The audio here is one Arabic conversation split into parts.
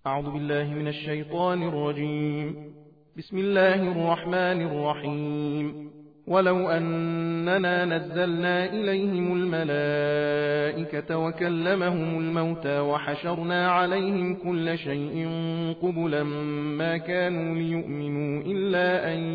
أعوذ بالله من الشيطان الرجيم. بسم الله الرحمن الرحيم. ولو أننا نزلنا إليهم الملائكة وكلمهم الموتى وحشرنا عليهم كل شيء قبلا ما كانوا ليؤمنوا إلا أن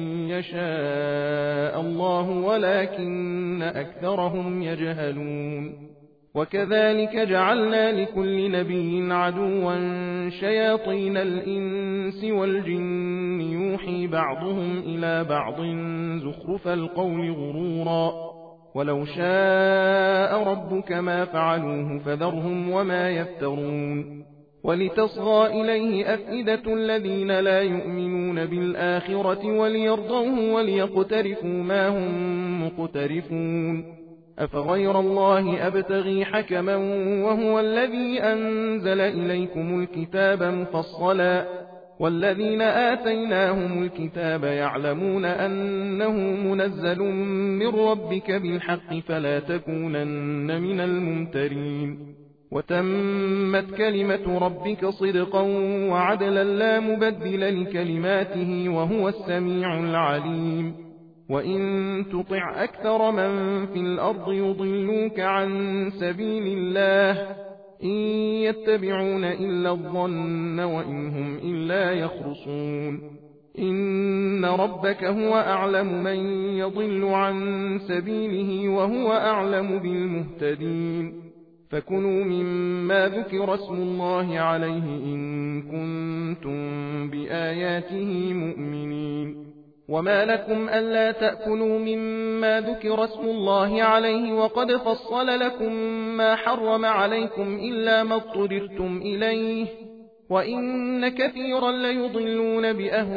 يشاء الله ولكن أكثرهم يجهلون. وكذلك جعلنا لكل نبي عدوا شياطين الإنس والجن يوحي بعضهم إلى بعض زخرف القول غرورا ولو شاء ربك ما فعلوه فذرهم وما يفترون. ولتصغى إليه أفئدة الذين لا يؤمنون بالآخرة وليرضوه وليقترفوا ما هم مقترفون. أفغير الله أبتغي حكما وهو الذي أنزل إليكم الكتاب مفصلا والذين آتيناهم الكتاب يعلمون أنه منزل من ربك بالحق فلا تكونن من الممترين. وتمت كلمة ربك صدقا وعدلا لا مبدل لكلماته وهو السميع العليم. وإن تطع أكثر من في الأرض يضلوك عن سبيل الله إن يتبعون إلا الظن وإن هم إلا يخرصون. إن ربك هو أعلم من يضل عن سبيله وهو أعلم بالمهتدين. فكلوا مما ذكر اسم الله عليه إن كنتم بآياته مؤمنين. وما لكم ألا تأكلوا مما ذكر اسم الله عليه وقد فصل لكم ما حرم عليكم إلا ما اضطررتم إليه وإن كثيرا ليضلون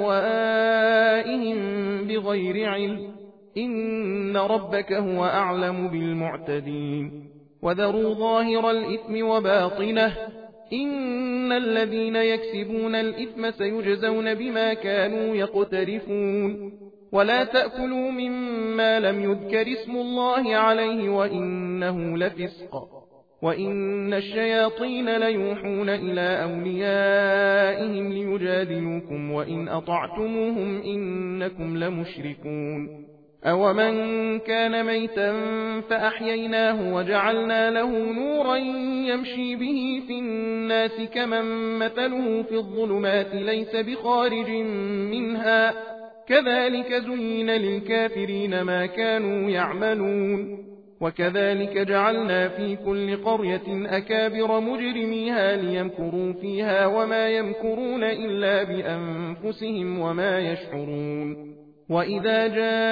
بأهوائهم بغير علم إن ربك هو أعلم بالمعتدين. وذروا ظاهر الإثم وباطنه إن الذين يكسبون الإثم سيجزون بما كانوا يقترفون. ولا تأكلوا مما لم يذكر اسم الله عليه وإنه لفسق وإن الشياطين ليوحون إلى أوليائهم ليجادلوكم وإن أطعتموهم إنكم لمشركون. أومن كان ميتا فأحييناه وجعلنا له نورا يمشي به في الناس كمن مثله في الظلمات ليس بخارج منها كذلك زين للكافرين ما كانوا يعملون. وكذلك جعلنا في كل قرية أكابر مجرميها ليمكروا فيها وما يمكرون إلا بأنفسهم وما يشعرون. وإذا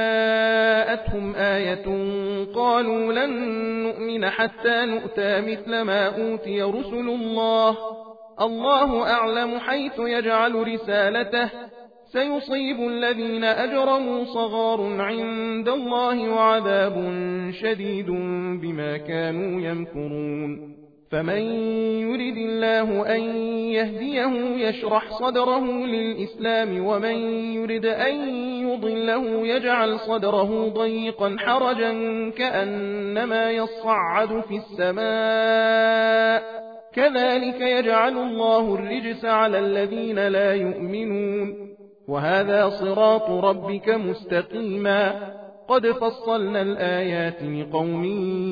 جاءتهم آية قالوا لن نؤمن حتى نؤتى مثل ما أوتي رسل الله الله أعلم حيث يجعل رسالته سيصيب الذين أجرموا صغار عند الله وعذاب شديد بما كانوا يمكرون. فمن يرد الله أن يهديه يشرح صدره للإسلام ومن يرد أن يضله يجعل صدره ضيقا حرجا كأنما يصعد في السماء كذلك يجعل الله الرجس على الذين لا يؤمنون. وهذا صراط ربك مستقيما قد فصلنا الآيات لقوم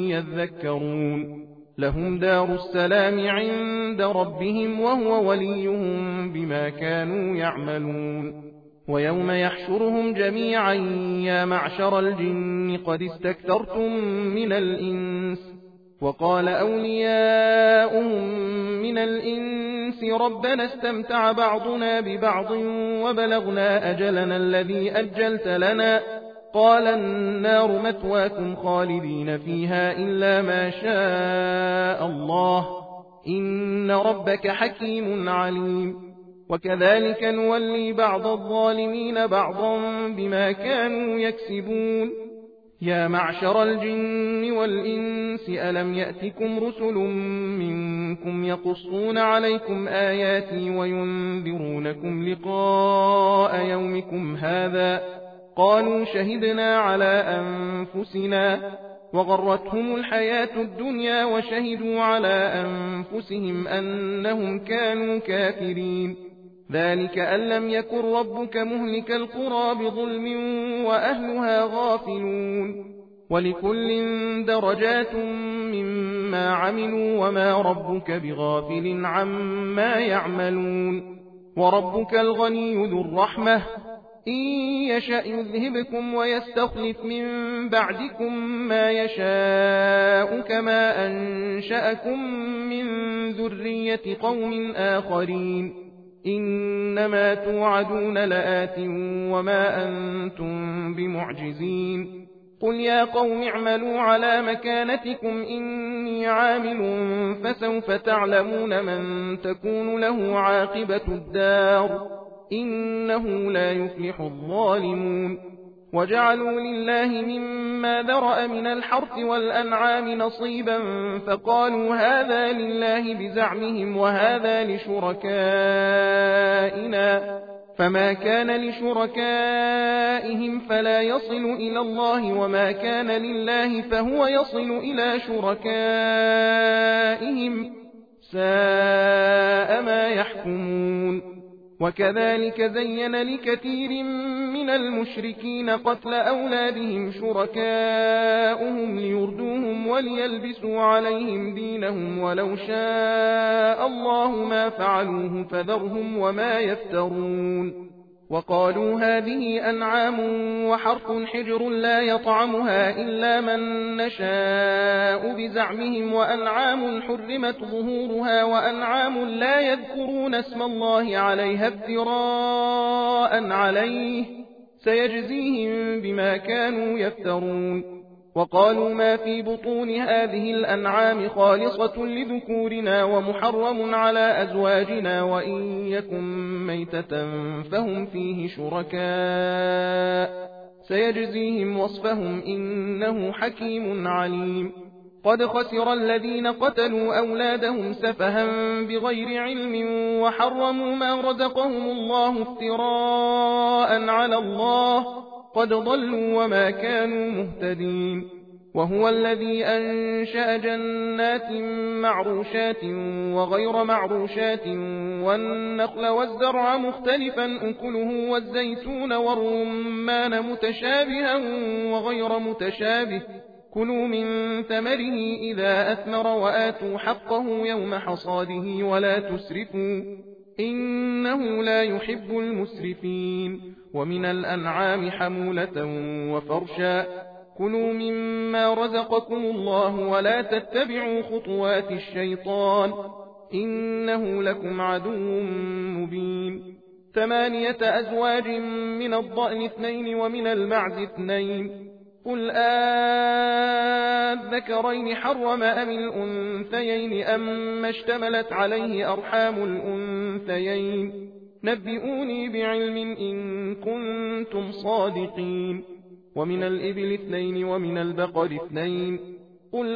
يذكرون. لهم دار السلام عند ربهم وهو وليهم بما كانوا يعملون. ويوم يحشرهم جميعا يا معشر الجن قد استكثرتم من الإنس وقال أولياؤهم من الإنس ربنا استمتع بعضنا ببعض وبلغنا أجلنا الذي أجلت لنا قال النار مثواكم خالدين فيها إلا ما شاء الله إن ربك حكيم عليم. وكذلك نولي بعض الظالمين بعضا بما كانوا يكسبون. يا معشر الجن والإنس ألم يأتكم رسل منكم يقصون عليكم آياتي وينذرونكم لقاء يومكم هذا قالوا شهدنا على أنفسنا وغرتهم الحياة الدنيا وشهدوا على أنفسهم أنهم كانوا كافرين. ذلك أن لم يكن ربك مهلك القرى بظلم وأهلها غافلون. ولكل درجات مما عملوا وما ربك بغافل عما يعملون. وربك الغني ذو الرحمة إن يشأ يذهبكم ويستخلف من بعدكم ما يشاء كما أنشأكم من ذرية قوم آخرين. إنما توعدون لآت وما أنتم بمعجزين. قل يا قوم اعملوا على مكانتكم إني عامل فسوف تعلمون من تكون له عاقبة الدار إنه لا يفلح الظالمون. وجعلوا لله مما ذرأ من الحرث والأنعام نصيبا فقالوا هذا لله بزعمهم وهذا لشركائنا فما كان لشركائهم فلا يصل إلى الله وما كان لله فهو يصل إلى شركائهم ساء ما يحكمون. وكذلك زين لكثير من المشركين قتل أولادهم شركاؤهم ليردوهم وليلبسوا عليهم دينهم ولو شاء الله ما فعلوه فذرهم وما يفترون. وقالوا هذه أنعام وحرث حجر لا يطعمها إلا من نشاء بزعمهم وأنعام حرمت ظهورها وأنعام لا يذكرون اسم الله عليها افتراء عليه سيجزيهم بما كانوا يفترون. وقالوا ما في بطون هذه الأنعام خالصة لذكورنا ومحرم على أزواجنا وإن يكن ميتة فهم فيه شركاء سيجزيهم وصفهم إنه حكيم عليم. قد خسر الذين قتلوا أولادهم سفها بغير علم وحرموا ما رزقهم الله افتراء على الله قد ضلوا وما كانوا مهتدين. وهو الذي أنشأ جنات معروشات وغير معروشات والنخل والزرع مختلفا أكله والزيتون والرمان متشابها وغير متشابه كلوا من ثمره إذا أثمر وآتوا حقه يوم حصاده ولا تسرفوا إنه لا يحب المسرفين. ومن الأنعام حمولة وفرشا كلوا مما رزقكم الله ولا تتبعوا خطوات الشيطان إنه لكم عدو مبين. 8 أزواج من الضأن 2 ومن المعز 2 قل آذكرين حرم أم الأنثيين أما اشتملت عليه أرحام الأنثيين نبئوني بعلم إن كنتم صادقين. ومن الإبل 2 ومن البقر 2 قل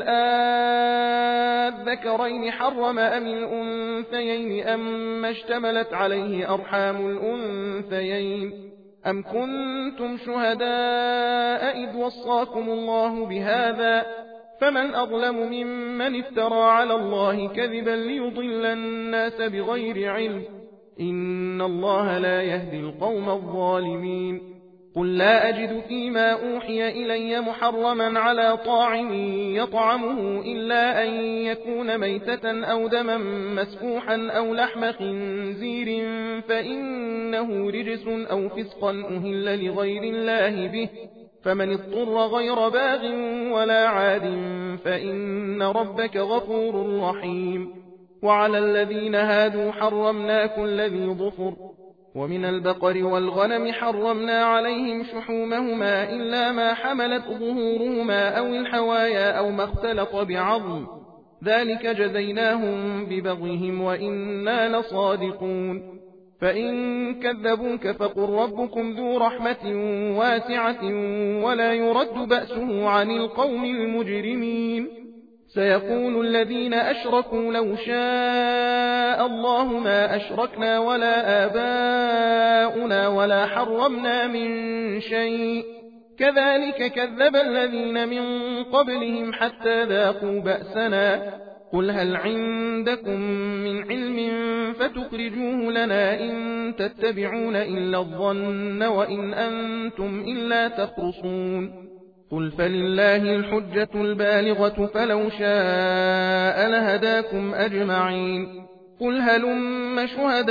آذكرين حرم أم الأنثيين أما اشتملت عليه أرحام الأنثيين أم كنتم شهداء إذ وصاكم الله بهذا فمن أظلم ممن افترى على الله كذبا ليضل الناس بغير علم إن الله لا يهدي القوم الظالمين. قل لا أجد فيما أوحي إلي محرما على طاعم يطعمه إلا أن يكون ميتة أو دما مسفوحا أو لحم خنزير فإنه رجس أو فسقا أهل لغير الله به فمن اضطر غير باغ ولا عاد فإن ربك غفور رحيم. وعلى الذين هادوا حرمنا كل ذي ظفر ومن البقر والغنم حرمنا عليهم شحومهما إلا ما حملت ظهورهما أو الحوايا أو ما اختلط بعظم ذلك جزيناهم ببغيهم وإنا لصادقون. فإن كذبوك فقل ربكم ذو رحمة واسعة ولا يرد بأسه عن القوم المجرمين. سيقول الذين أشركوا لو شاء الله ما أشركنا ولا آباؤنا ولا حرمنا من شيء كذلك كذب الذين من قبلهم حتى ذاقوا بأسنا قل هل عندكم من علم فتخرجوه لنا إن تتبعون إلا الظن وإن أنتم إلا تخرصون قل فلله الحجة البالغة فلو شاء لهداكم أجمعين قل هلم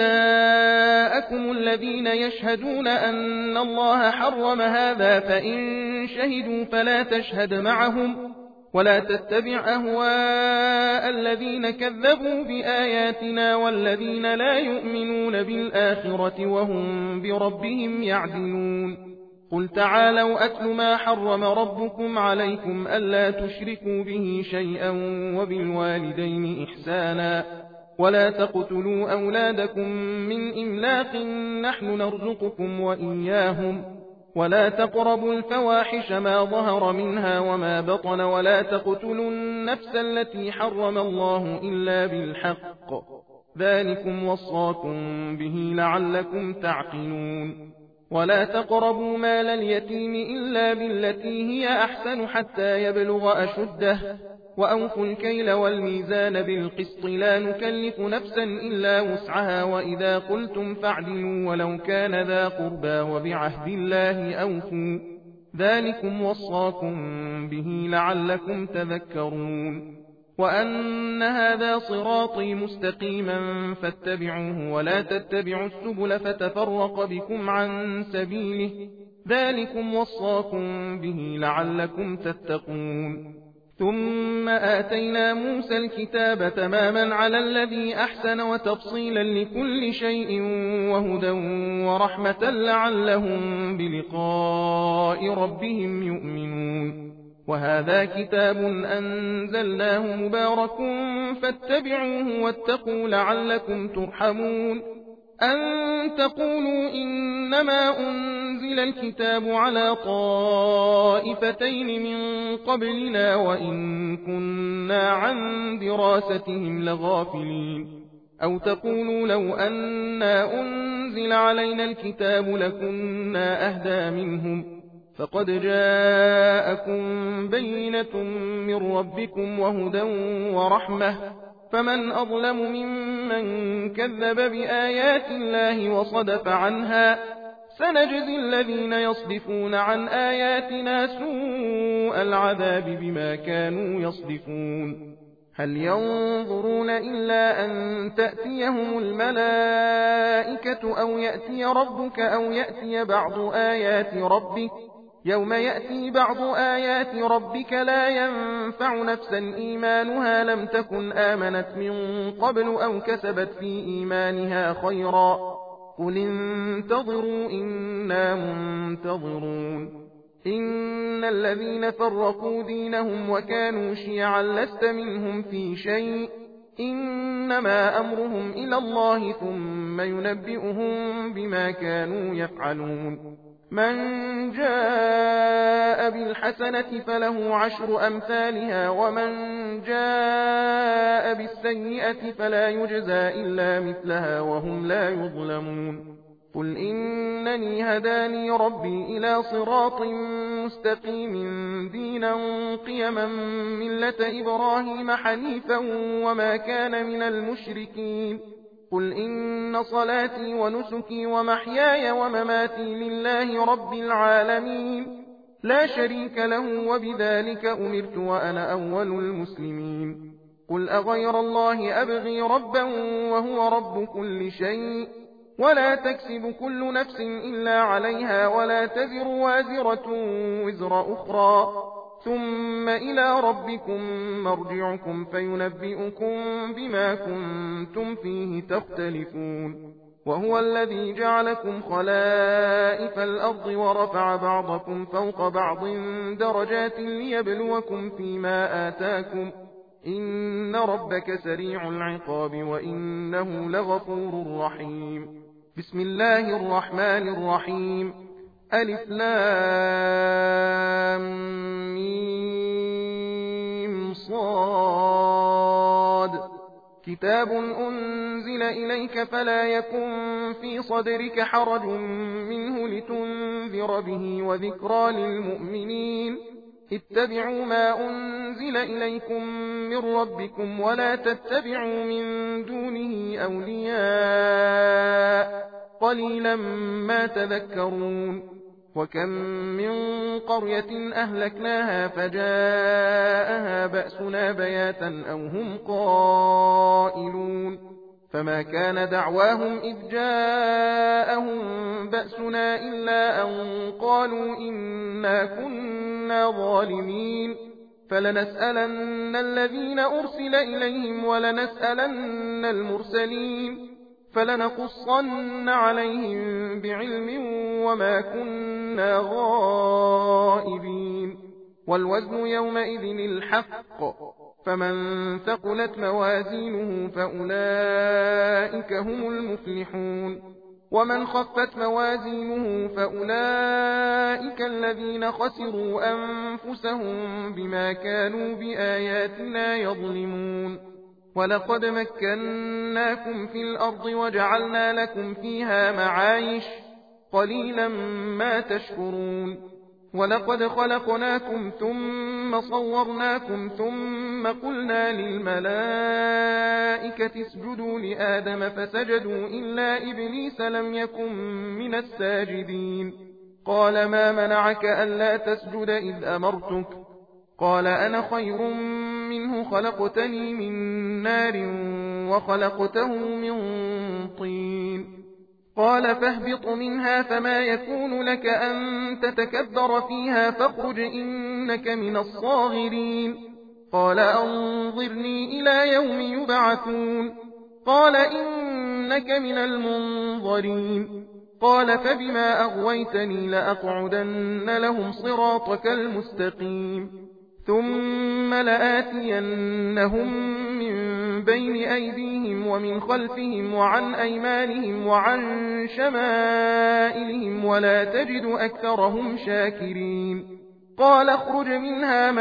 شهداءكم الذين يشهدون أن الله حرم هذا فإن شهدوا فلا تشهد معهم ولا تتبع أهواء الذين كذبوا بآياتنا والذين لا يؤمنون بالآخرة وهم بربهم يعدلون قل تعالوا أتل ما حرم ربكم عليكم ألا تشركوا به شيئا وبالوالدين إحسانا ولا تقتلوا أولادكم من إملاق نحن نرزقكم وإياهم ولا تقربوا الفواحش ما ظهر منها وما بطن ولا تقتلوا النفس التي حرم الله إلا بالحق ذلكم وصاكم به لعلكم تعقلون ولا تقربوا مال اليتيم إلا بالتي هي أحسن حتى يبلغ أشده وأوفوا الكيل والميزان بالقسط لا نكلف نفسا إلا وسعها وإذا قلتم فاعدلوا ولو كان ذا قربى وبعهد الله أوفوا ذلكم وصاكم به لعلكم تذكرون وأن هذا صراطي مستقيما فاتبعوه ولا تتبعوا السبل فتفرق بكم عن سبيله ذلكم وصاكم به لعلكم تتقون ثم آتينا موسى الكتاب تماما على الذي أحسن وتفصيلا لكل شيء وهدى ورحمة لعلهم بلقاء ربهم يؤمنون وهذا كتاب أنزلناه مبارك فاتبعوه واتقوا لعلكم ترحمون أن تقولوا إنما أنزل الكتاب على طائفتين من قبلنا وإن كنا عن دراستهم لغافلين أو تقولوا لو أنا أنزل علينا الكتاب لكنا أهدى منهم فقد جاءكم بينة من ربكم وهدى ورحمة فمن أظلم ممن كذب بآيات الله وصدف عنها سنجزي الذين يصدفون عن آياتنا سوء العذاب بما كانوا يصدفون هل ينظرون إلا أن تأتيهم الملائكة أو يأتي ربك أو يأتي بعض آيات ربك يوم يأتي بعض آيات ربك لا ينفع نفسا إيمانها لم تكن آمنت من قبل أو كسبت في إيمانها خيرا قل انتظروا إنا منتظرون إن الذين فرقوا دينهم وكانوا شيعا لست منهم في شيء إنما أمرهم إلى الله ثم ينبئهم بما كانوا يفعلون من جاء بالحسنة فله عشر أمثالها ومن جاء بالسيئة فلا يجزى إلا مثلها وهم لا يظلمون قل إنني هداني ربي إلى صراط مستقيم دينا قيما ملة إبراهيم حنيفا وما كان من المشركين قل إن صلاتي ونسكي ومحياي ومماتي لله رب العالمين لا شريك له وبذلك أمرت وأنا أول المسلمين قل أغير الله أبغي ربا وهو رب كل شيء ولا تكسب كل نفس إلا عليها ولا تزر وازرة وزر أخرى ثم إلى ربكم مرجعكم فينبئكم بما كنتم فيه تختلفون وهو الذي جعلكم خلائف الأرض ورفع بعضكم فوق بعض درجات ليبلوكم فيما آتاكم إن ربك سريع العقاب وإنه لغفور رحيم بسم الله الرحمن الرحيم ألف لام ميم صاد كتاب أنزل إليك فلا يكن في صدرك حرج منه لتنذر به وذكرى للمؤمنين اتبعوا ما أنزل إليكم من ربكم ولا تتبعوا من دونه أولياء قليلا ما تذكرون وكم من قرية أهلكناها فجاءها بأسنا بياتا أو هم قائلون فما كان دعواهم إذ جاءهم بأسنا إلا أن قالوا إنا كنا ظالمين فلنسألن الذين أرسل إليهم ولنسألن المرسلين فلنقصن عليهم بعلم وما كنا غائبين والوزن يومئذ الحق فمن ثقلت موازينه فأولئك هم المفلحون ومن خفت موازينه فأولئك الذين خسروا أنفسهم بما كانوا بآياتنا يظلمون ولقد مكناكم في الأرض وجعلنا لكم فيها معايش قليلا ما تشكرون ولقد خلقناكم ثم صورناكم ثم قلنا للملائكة اسجدوا لآدم فسجدوا إلا إبليس لم يكن من الساجدين قال ما منعك ألا تسجد إذ أمرتك قال أنا خير منه خلقتني من نار وخلقته من طين قال فاهبط منها فما يكون لك أن تتكبر فيها فاخرج إنك من الصاغرين قال أنظرني إلى يوم يبعثون قال إنك من المنظرين قال فبما أغويتني لأقعدن لهم صراطك المستقيم ثم لآتينهم من بين أيديهم ومن خلفهم وعن أيمانهم وعن شمائلهم ولا تجد أكثرهم شاكرين قال اخرج منها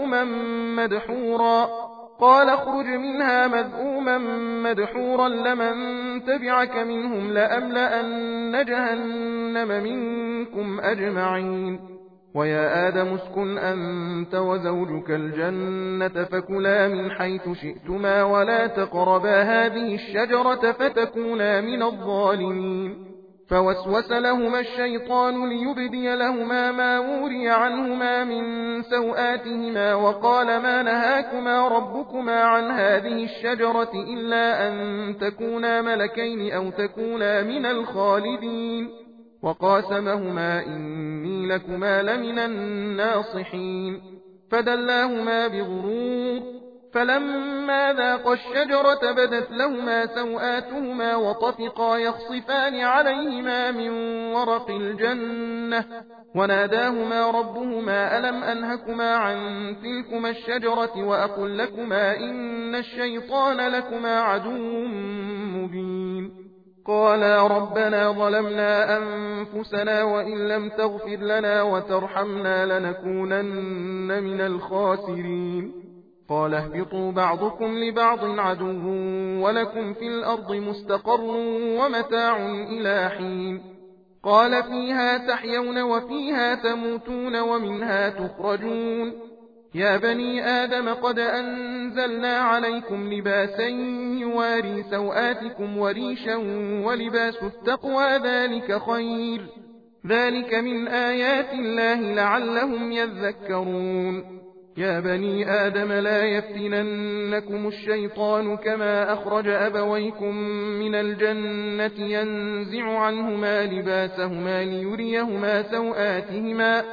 مذءوما مدحورا لمن تبعك منهم لأملأن جهنم منكم أجمعين ويا آدم اسكن أنت وزوجك الجنة فكلا من حيث شئتما ولا تقربا هذه الشجرة فتكونا من الظالمين فوسوس لهما الشيطان ليبدي لهما ما وري عنهما من سوآتهما وقال ما نهاكما ربكما عن هذه الشجرة إلا أن تكونا ملكين أو تكونا من الخالدين وقاسمهما إني لكما لمن الناصحين فدلاهما بغرور فلما ذاقا الشجرة بدت لهما سوآتهما وطفقا يخصفان عليهما من ورق الجنة وناداهما ربهما ألم أنهكما عن تلكما الشجرة وأقل لكما إن الشيطان لكما عدو مبين قالا ربنا ظلمنا أنفسنا وإن لم تغفر لنا وترحمنا لنكونن من الخاسرين قال اهبطوا بعضكم لبعض عدو ولكم في الأرض مستقر ومتاع إلى حين قال فيها تحيون وفيها تموتون ومنها تخرجون يا بني آدم قد أنزلنا عليكم لباسا يواري سوآتكم وريشا ولباس التقوى ذلك خير ذلك من آيات الله لعلهم يذكرون يا بني آدم لا يفتننكم الشيطان كما أخرج أبويكم من الجنة ينزع عنهما لباسهما ليريهما سوآتهما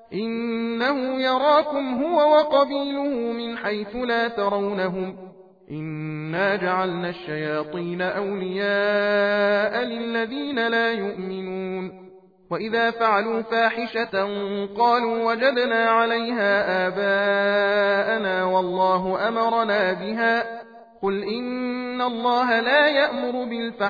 إنه يراكم هو وقبيله من حيث لا ترونهم إنا جعلنا الشياطين أولياء للذين لا يؤمنون وإذا فعلوا فاحشة قالوا وجدنا عليها آباءنا والله أمرنا بها قل إن الله لا يأمر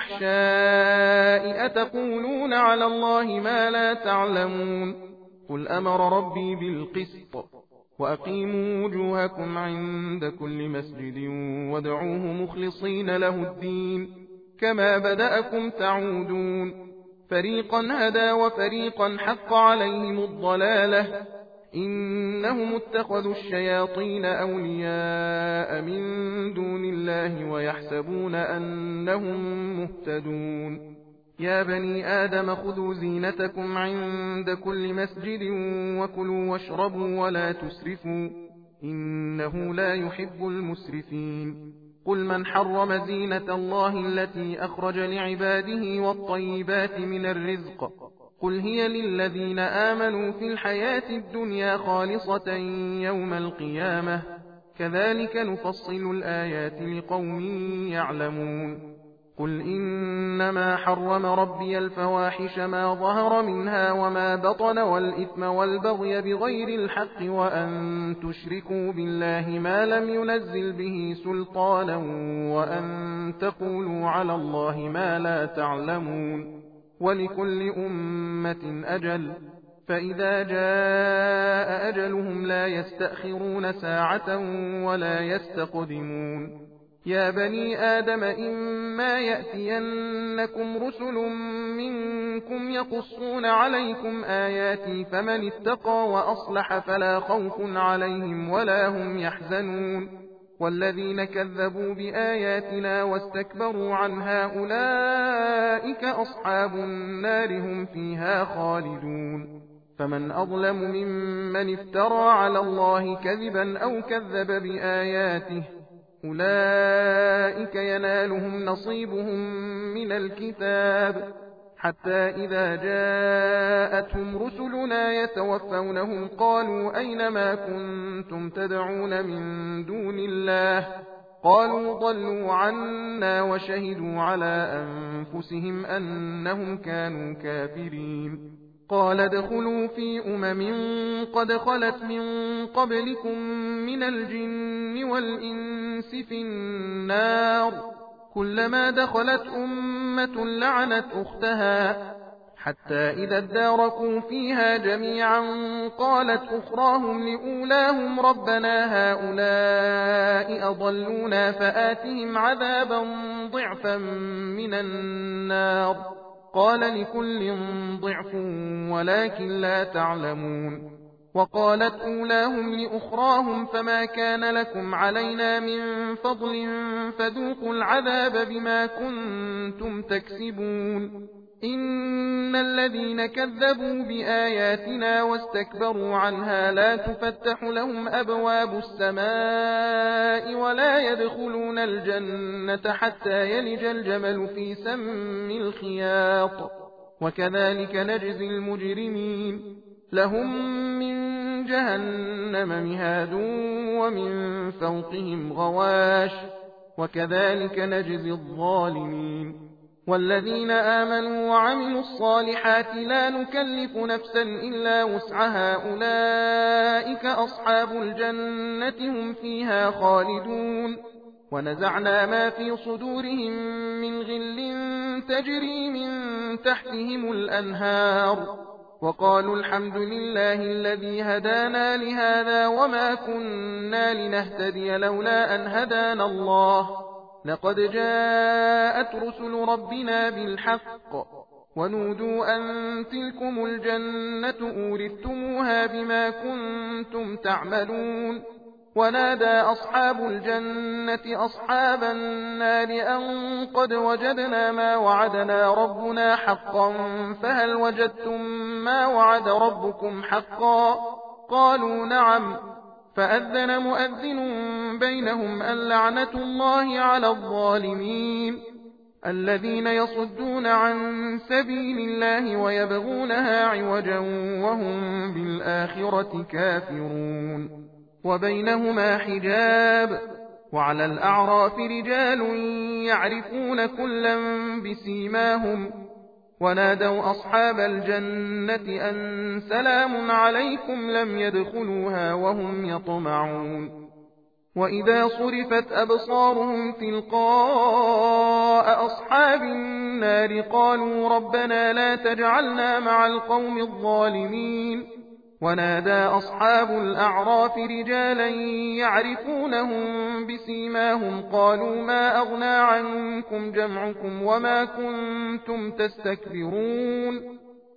بالفحشاء أتقولون على الله ما لا تعلمون قل أمر ربي بالقسط وأقيموا وجوهكم عند كل مسجد وادعوه مخلصين له الدين كما بدأكم تعودون فريقا هدى وفريقا حق عليهم الضلالة إنهم اتخذوا الشياطين أولياء من دون الله ويحسبون أنهم مهتدون يا بني آدم خذوا زينتكم عند كل مسجد وكلوا واشربوا ولا تسرفوا إنه لا يحب المسرفين قل من حرم زينة الله التي أخرج لعباده والطيبات من الرزق قل هي للذين آمنوا في الحياة الدنيا خالصة يوم القيامة كذلك نفصل الآيات لقوم يعلمون قل إنما حرم ربي الفواحش ما ظهر منها وما بطن والإثم والبغي بغير الحق وأن تشركوا بالله ما لم ينزل به سلطانا وأن تقولوا على الله ما لا تعلمون ولكل أمة أجل فإذا جاء أجلهم لا يستأخرون ساعة ولا يستقدمون يا بني آدم إما يأتينكم رسل منكم يقصون عليكم آياتي فمن اتقى وأصلح فلا خوف عليهم ولا هم يحزنون والذين كذبوا بآياتنا واستكبروا عنها أولئك أصحاب النار هم فيها خالدون فمن أظلم ممن افترى على الله كذبا أو كذب بآياته أولئك ينالهم نصيبهم من الكتاب حتى إذا جاءتهم رسلنا يتوفونهم قالوا أين ما كنتم تدعون من دون الله قالوا ضلوا عنا وشهدوا على أنفسهم أنهم كانوا كافرين قال ادخلوا في قد خلت من قبلكم من الجن والإنس في النار كلما دخلت أمة لعنت أختها حتى إذا اداركوا فيها جميعا قالت أخراهم لأولاهم ربنا هؤلاء أضلونا فآتهم عذابا ضعفا من النار قال لكل ضعف ولكن لا تعلمون وقالت أولاهم لأخراهم فما كان لكم علينا من فضل فذوقوا العذاب بما كنتم تكسبون إن الذين كذبوا بآياتنا واستكبروا عنها لا تفتح لهم أبواب السماء ولا يدخلون الجنة حتى يلج الجمل في سم الخياط وكذلك نجزي المجرمين لهم من جهنم مهاد ومن فوقهم غواش وكذلك نجزي الظالمين والذين آمنوا وعملوا الصالحات لا نكلف نفسا إلا وسعها أولئك أصحاب الجنة هم فيها خالدون ونزعنا ما في صدورهم من غل تجري من تحتهم الأنهار وقالوا الحمد لله الذي هدانا لهذا وما كنا لنهتدي لولا أن هدانا الله لقد جاءت رسل ربنا بالحق ونودوا أن تلكم الجنة أورثتموها بما كنتم تعملون ونادى أصحاب الجنة أصحاب النار أن قد وجدنا ما وعدنا ربنا حقا فهل وجدتم ما وعد ربكم حقا قالوا نعم فأذن مؤذن بينهم اللعنة الله على الظالمين الذين يصدون عن سبيل الله ويبغونها عوجا وهم بالآخرة كافرون وبينهما حجاب وعلى الأعراف رجال يعرفون كلا بسيماهم ونادوا أصحاب الجنة أن سلام عليكم لم يدخلوها وهم يطمعون وإذا صرفت أبصارهم تلقاء أصحاب النار قالوا ربنا لا تجعلنا مع القوم الظالمين ونادى أصحاب الأعراف رجالا يعرفونهم بسيماهم قالوا ما أغنى عنكم جمعكم وما كنتم تستكبرون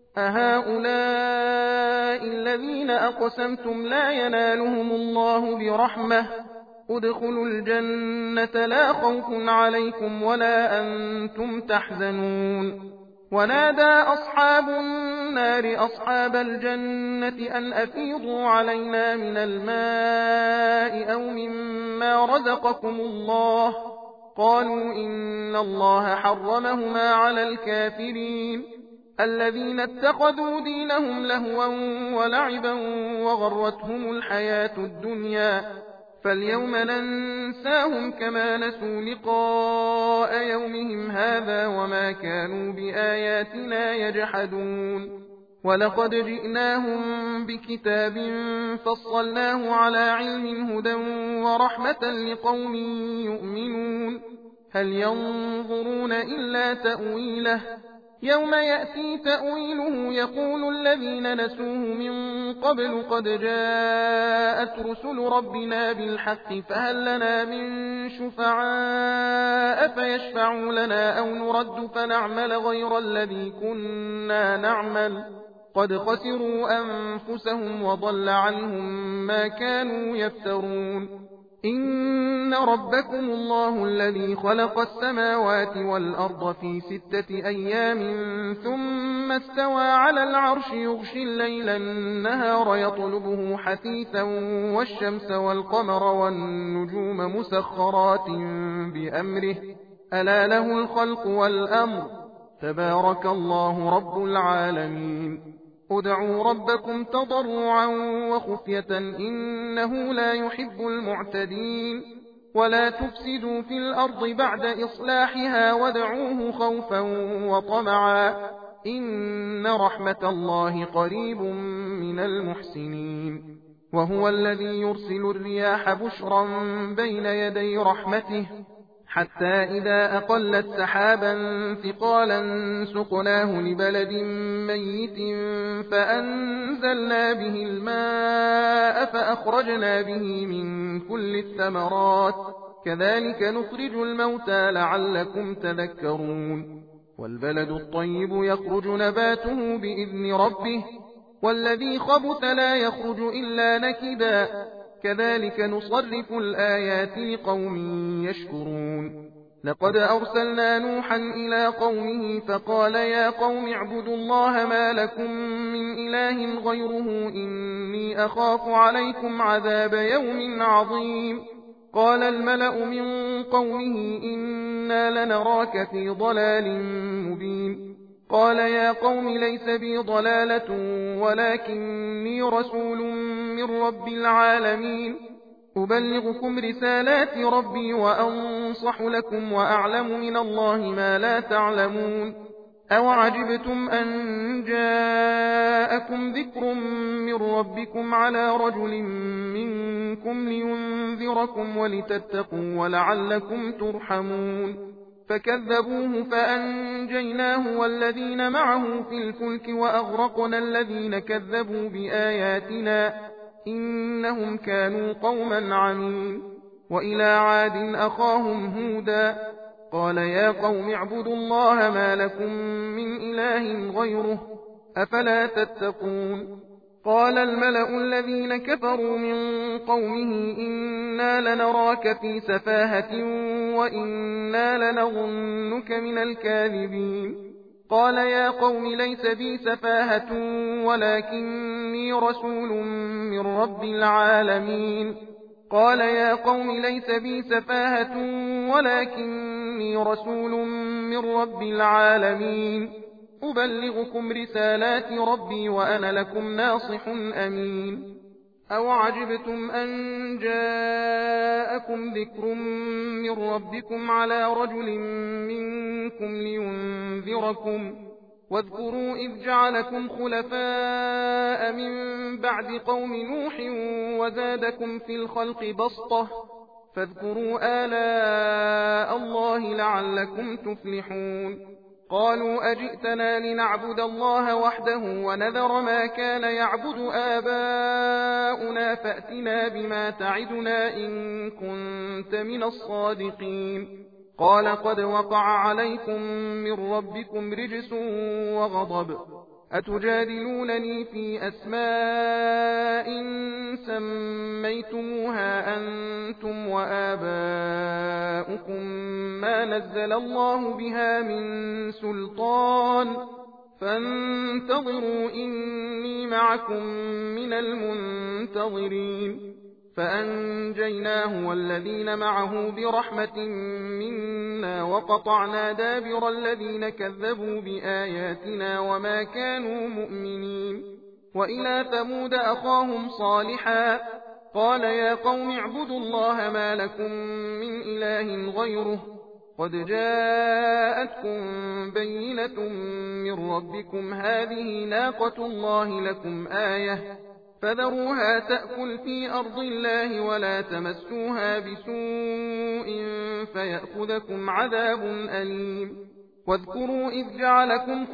أهؤلاء الذين أقسمتم لا ينالهم الله برحمة ادخلوا الجنة لا خوف عليكم ولا أنتم تحزنون ونادى أصحاب النار أصحاب الجنة أن أفيضوا علينا من الماء أو مما رزقكم الله قالوا إن الله حرمهما على الكافرين الذين اتخذوا دينهم لهوا ولعبا وغرتهم الحياة الدنيا فاليوم ننساهم كما نسوا لقاء يومهم هذا وما كانوا بآياتنا يجحدون ولقد جئناهم بكتاب فصلناه على علم هدى ورحمة لقوم يؤمنون هل ينظرون إلا تأويله يوم يأتي تأويله يقول الذين نسوه من قبل قد جاءت رسل ربنا بالحق فهل لنا من شفعاء فيشفعوا لنا أو نرد فنعمل غير الذي كنا نعمل قد خسروا أنفسهم وضل عنهم ما كانوا يفترون إن ربكم الله الذي خلق السماوات والأرض في 6 أيام ثم استوى على العرش يغشي الليل النهار يطلبه حثيثا والشمس والقمر والنجوم مسخرات بأمره ألا له الخلق والأمر تبارك الله رب العالمين ادعوا ربكم تضرعا وخفية إنه لا يحب المعتدين ولا تفسدوا في الأرض بعد إصلاحها وادعوه خوفا وطمعا إن رحمة الله قريب من المحسنين وهو الذي يرسل الرياح بشرا بين يدي رحمته حتى إذا أقلت سحابا ثقالا سقناه لبلد ميت فأنزلنا به الماء فأخرجنا به من كل الثمرات كذلك نخرج الموتى لعلكم تذكرون والبلد الطيب يخرج نباته بإذن ربه والذي خبث لا يخرج إلا نكدا كذلك نصرف الآيات لقوم يشكرون لقد أرسلنا نوحا إلى قومه فقال يا قوم اعبدوا الله ما لكم من إله غيره إني أخاف عليكم عذاب يوم عظيم قال الملأ من قومه إنا لنراك في ضلال مبين قال يا قوم ليس بي ضلالة ولكني رسول من رب العالمين أبلغكم رسالات ربي وأنصح لكم وأعلم من الله ما لا تعلمون أوعجبتم أن جاءكم ذكر من ربكم على رجل منكم لينذركم ولتتقوا ولعلكم ترحمون فكذبوه فأنجيناه والذين معه في الفلك وأغرقنا الذين كذبوا بآياتنا إنهم كانوا قوما عمين وإلى عاد أخاهم هودا قال يا قوم اعبدوا الله ما لكم من إله غيره أفلا تتقون قال الملأ الذين كفروا من قومه إنا لنراك في سفاهة وإنا لنظنك من الكاذبين قال يا قوم ليس بي سفاهة ولكني رسول من رب العالمين قال يا قوم ليس بي سفاهة ولكني رسول من رب العالمين أبلغكم رسالات ربي وأنا لكم ناصح أمين أوعجبتم أن جاءكم ذكر من ربكم على رجل منكم لينذركم واذكروا إذ جعلكم خلفاء من بعد قوم نوح وزادكم في الخلق بسطة فاذكروا آلاء الله لعلكم تفلحون قالوا أجئتنا لنعبد الله وحده ونذر ما كان يعبد آباؤنا فأتنا بما تعدنا إن كنت من الصادقين قال قد وقع عليكم من ربكم رجس وغضب أتجادلونني في أسماء سميتموها أنتم وآباؤكم ما نزل الله بها من سلطان فانتظروا إني معكم من المنتظرين فأنجيناه والذين معه برحمة منا وقطعنا دابر الذين كذبوا بآياتنا وما كانوا مؤمنين وإلى ثمود أخاهم صالحا قال يا قوم اعبدوا الله ما لكم من إله غيره قد جاءتكم بينة من ربكم هذه ناقة الله لكم آية فذروها تأكل في أرض الله ولا تمسوها بسوء فيأخذكم عذاب أليم واذكروا إذ جعلكم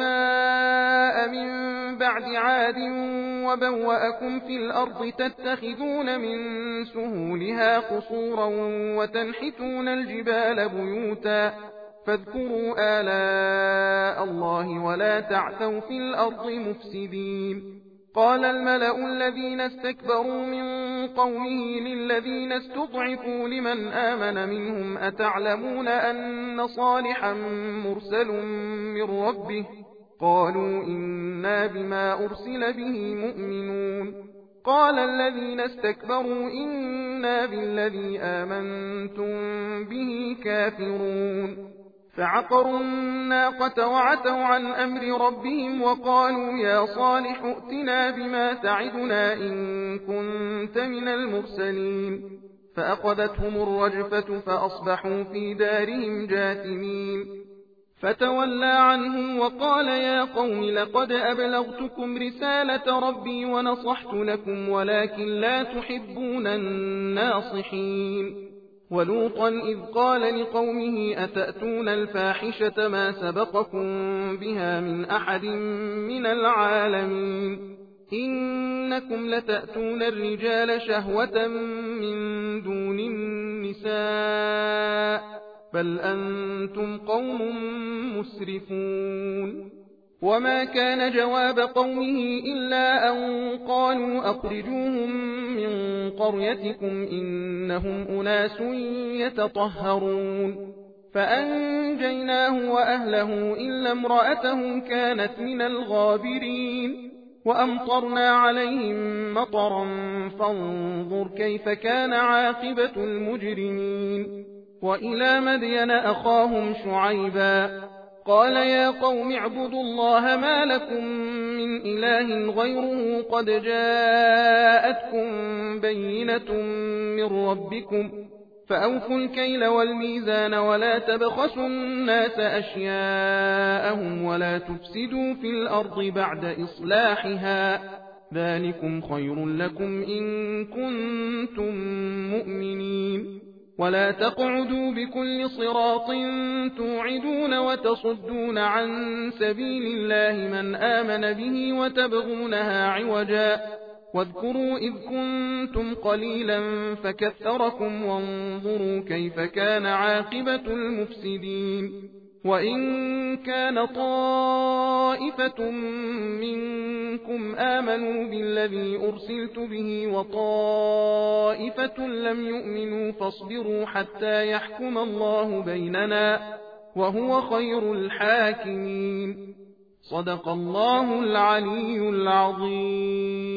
خلفاء من بعد عاد وبوأكم في الأرض تتخذون من سهولها قصورا وتنحتون الجبال بيوتا فاذكروا آلاء الله ولا تعثوا في الأرض مفسدين قال الملأ الذين استكبروا من قومه للذين استضعفوا لمن آمن منهم أتعلمون أن صالحا مرسل من ربه قالوا إنا بما أرسل به مؤمنون قال الذين استكبروا إنا بالذي آمنتم به كافرون فعقروا الناقة وعتوا عن أمر ربهم وقالوا يا صالح ائتنا بما تعدنا إن كنت من المرسلين فأخذتهم الرجفة فأصبحوا في دارهم جاثمين فتولى عنهم وقال يا قوم لقد أبلغتكم رسالة ربي ونصحت لكم ولكن لا تحبون الناصحين ولوطا إذ قال لقومه أتأتون الفاحشة ما سبقكم بها من أحد من العالمين إنكم لتأتون الرجال شهوة من دون النساء بل أنتم قوم مسرفون وما كان جواب قومه إلا أن قالوا أخرجوهم من قريتكم إنهم أناس يتطهرون فأنجيناه وأهله إلا امرأته كانت من الغابرين وأمطرنا عليهم مطرا فانظر كيف كان عاقبة المجرمين وإلى مدين أخاهم شعيبا قال يا قوم اعبدوا الله ما لكم من إله غيره قد جاءتكم بينة من ربكم فأوفوا الكيل والميزان ولا تبخسوا الناس أشياءهم ولا تفسدوا في الأرض بعد إصلاحها ذلكم خير لكم إن كنتم مؤمنين ولا تقعدوا بكل صراط توعدون وتصدون عن سبيل الله من آمن به وتبغونها عوجا واذكروا إذ كنتم قليلا فكثركم وانظروا كيف كان عاقبة المفسدين وإن كان طائفة منكم آمنوا بالذي أرسلت به وطائفة لم يؤمنوا فاصبروا حتى يحكم الله بيننا وهو خير الحاكمين صدق الله العلي العظيم.